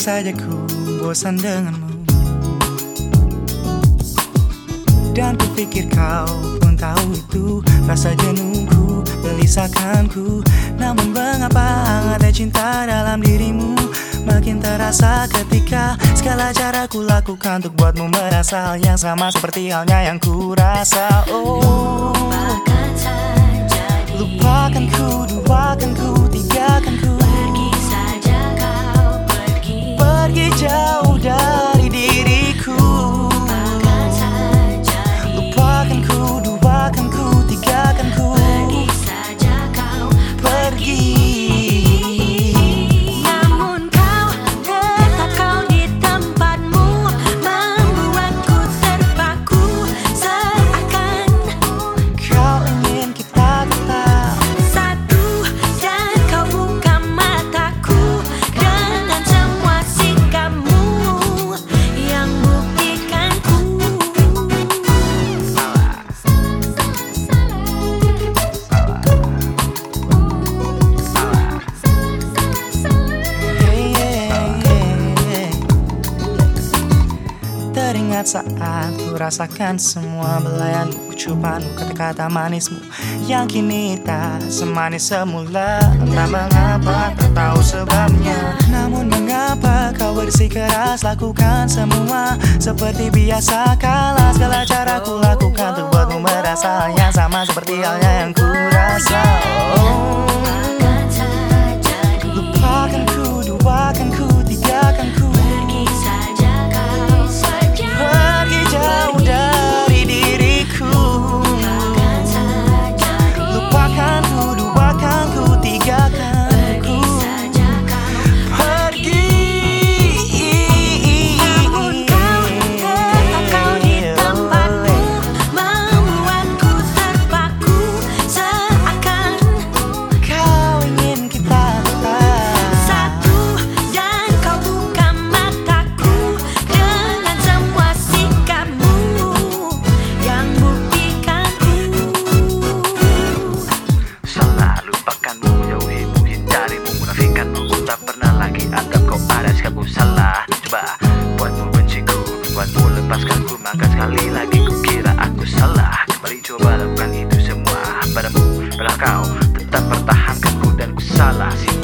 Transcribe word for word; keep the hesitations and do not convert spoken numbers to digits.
saja ku bosan denganmu, dan kupikir kau pun tahu itu. Rasa jenuhku gelisahkanku, namun mengapa hangatnya cinta dalam dirimu makin terasa ketika segala cara ku lakukan untuk buatmu merasa hal yang sama seperti halnya yang ku rasa. Oh, lupakan ku, duakan ku, tigakan ku. Pergi saja kau, pergi. Pergi jauh dari diriku. Lupakan saja diriku. Lupakan ku, duakan ku, tigakan ku. Pergi saja kau, Pergi. Namun kau tetap kau di tempatmu, membuatku terpaku seakan Kau ingin kita tetap satu, dan kau buka mataku dengan semua sikapmu yang buktikan ku. Hey, hey, hey. Teringat saat ku rasakan semua belayanmu, ucapanmu, kata-kata manismu yang kini tak semanis semula. Entah mengapa, tak tahu sebabnya. Namun mengapa kau bersikeras lakukan semua seperti biasa kala segala cara ku lakukan untuk buatmu merasa yang sama seperti halnya yang ku rasa. Oh, Lupakan saja diriku. lupakan ku, duakan ku, tigakan ku. Pergi saja kau, pergi. Pergi jauh dari diriku. Lupakan saja diriku. Lupakan ku, duakan ku, tigakan Pergi ku. saja kau. Pergi. Namun kau tetap kau di tempatmu, membuatku terpaku seakan Kau ingin kita tetap satu, dan kau buka mataku dengan semua sikapmu yang buktikan ku. Salah lupakanmu, jauhimu, hindarimu, munafikanmu. Ku tak pernah lagi anggap kau ada sikapku salah. Coba buatmu benciku, buatmu lepaskanku, maka sekali lagi ku kira aku salah. Kembali coba lakukan itu semua padamu, padahal kau tetap pertahankanku dan ku salah.